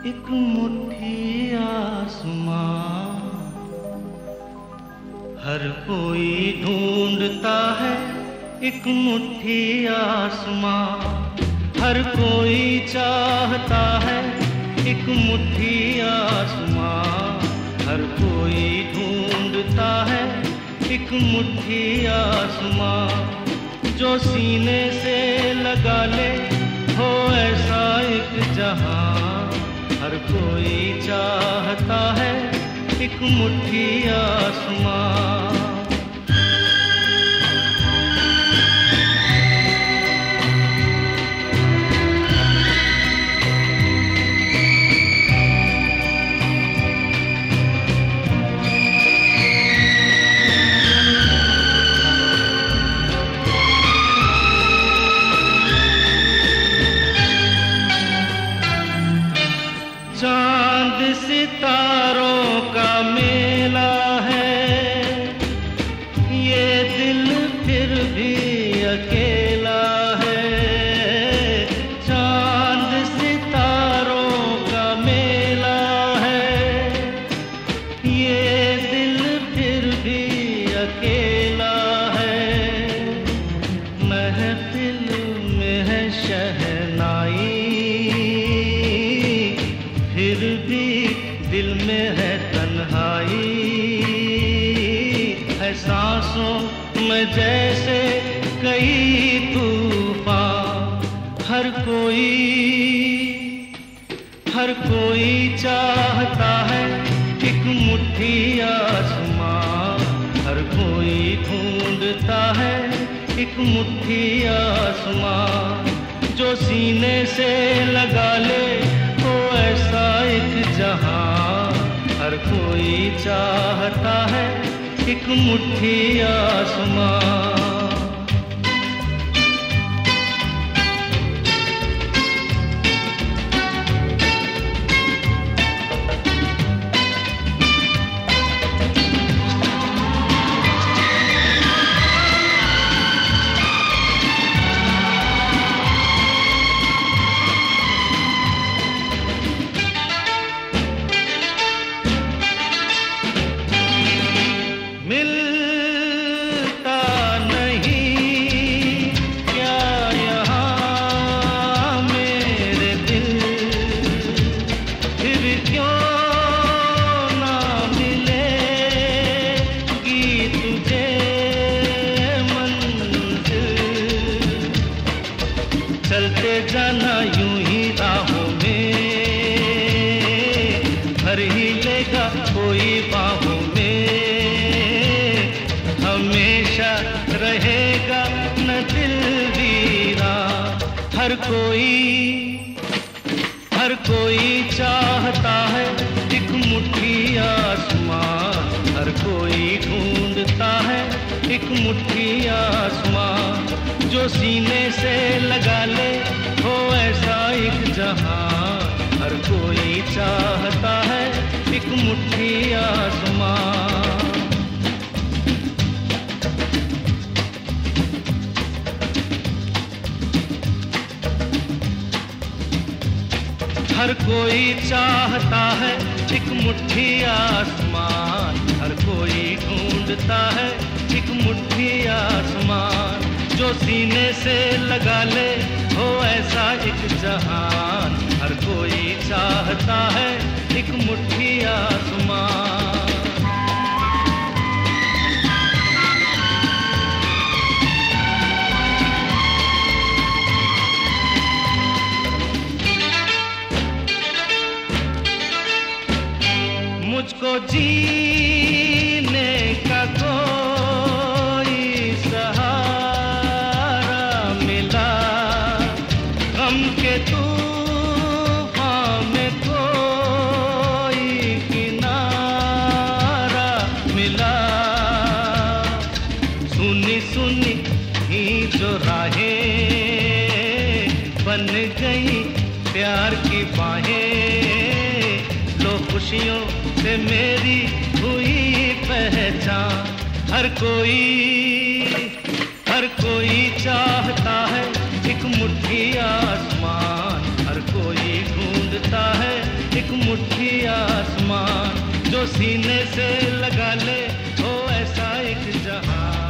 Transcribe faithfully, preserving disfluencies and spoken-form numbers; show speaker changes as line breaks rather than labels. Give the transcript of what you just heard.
एक मुट्ठी आसमां हर कोई ढूंढता है। एक मुट्ठी आसमां हर कोई चाहता है। एक मुट्ठी आसमां हर कोई ढूंढता है। एक मुट्ठी आसमां जो सीने से लगा ले हो ऐसा एक जहां हर कोई चाहता है। एक मुट्ठी आसमां चांद सितारों का मेला है। ये दिल फिर भी अकेला है। चांद सितारों का मेला है। ये दिल फिर भी अकेला है। महफिल में है शहनाई फिर भी दिल में है तन्हाई। है सांसों में जैसे कई तूफान हर कोई हर कोई चाहता है। एक मुट्ठी आसमां हर कोई ढूंढता है। एक मुट्ठी आसमां जो सीने से लगा ले हो ऐसा एक जहां हर कोई चाहता है। एक मुट्ठी आसमां चलते जाना यूं ही राहों में भर ही लेगा कोई बाहों में। हमेशा रहेगा न दिल वीरान हर कोई हर कोई चाहता है। एक मुट्ठी आसमां हर कोई ढूंढता है। एक मुट्ठी आसमां जो सीने से लगा ले हो ऐसा एक जहां हर कोई चाहता है। एक मुट्ठी आसमां हर कोई चाहता है। एक मुट्ठी आसमान हर कोई ढूंढता है। एक मुट्ठी आसमान जो सीने से लगा ले हो ऐसा एक जहान हर कोई चाहता है। एक मुट्ठी आसमान मुझको जीने का कोई सहारा मिला। गम के तूफान में कोई किनारा मिला। सुनी सुनी ही जो राहें बन गई प्यार की बाहें। लो खुशियों से मेरी हुई पहचान हर कोई हर कोई चाहता है। एक मुट्ठी आसमान हर कोई ढूंढता है। एक मुट्ठी आसमान, जो सीने से लगा ले हो ऐसा एक जहां।